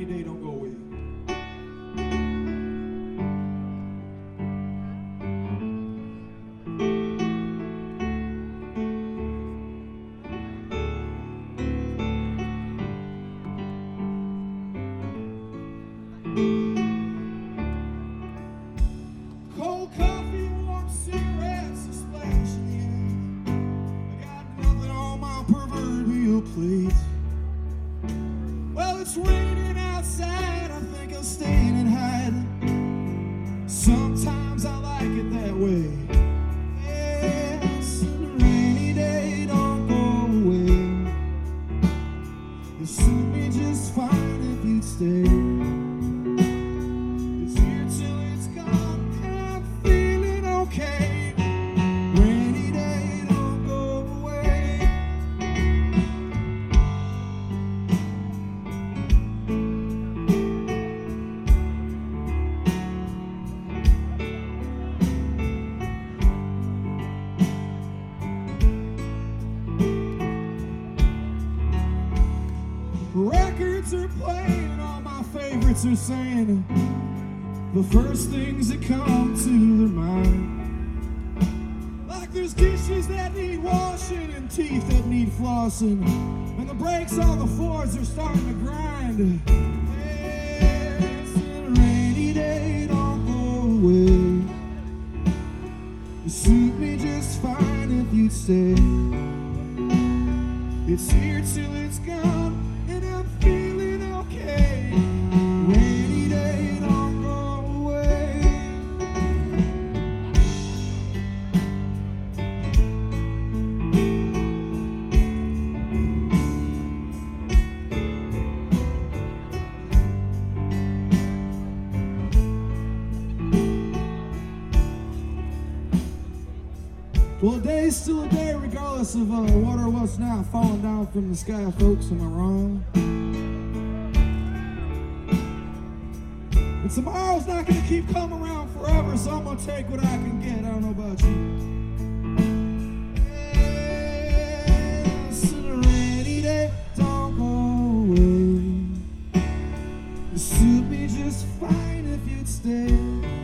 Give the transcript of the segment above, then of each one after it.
rainy day don't go away. Cold coffee, warm cigarettes, a splash in the air. I got nothing on my proverbial plate. Well, it's raining outside, I think I'll stay in and hide. Sometimes I like it that way. Yes, a rainy day don't go away. It suit me just fine if you'd stay. It's here till it's gone, and I'm feeling okay. Rainy day don't go away. Records are playing, all my favorites are saying the first things that come to their mind. Like there's dishes that need washing and teeth that need flossing, and the brakes on the floors are starting to grind. Yes, a rainy day don't go away. It suit me just fine if you'd stay. It's here till it's gone, and I'm feeling okay. Rainy day don't go away. Well, a day's still a day, regardless of what or what's now falling down from the sky, folks. Am I wrong? And tomorrow's not gonna keep coming around forever, so I'm gonna take what I can get. I don't know about you. Yes, and a rainy day don't go away. It suit me just fine if you'd stay.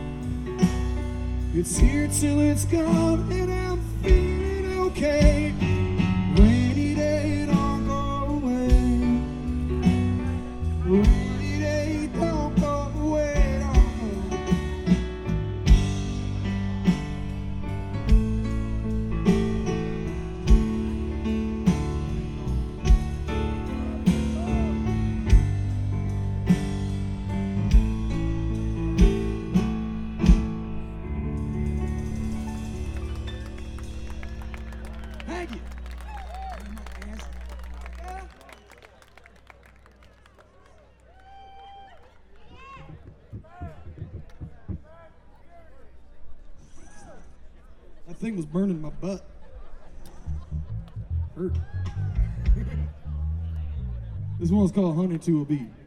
It's here till it's gone, and I'm feeling okay. Rainy day don't go away. Rainy day don't go away. Don't go. Thank you. That thing was burning my butt. Hurt. This one's called Honey to a Bee.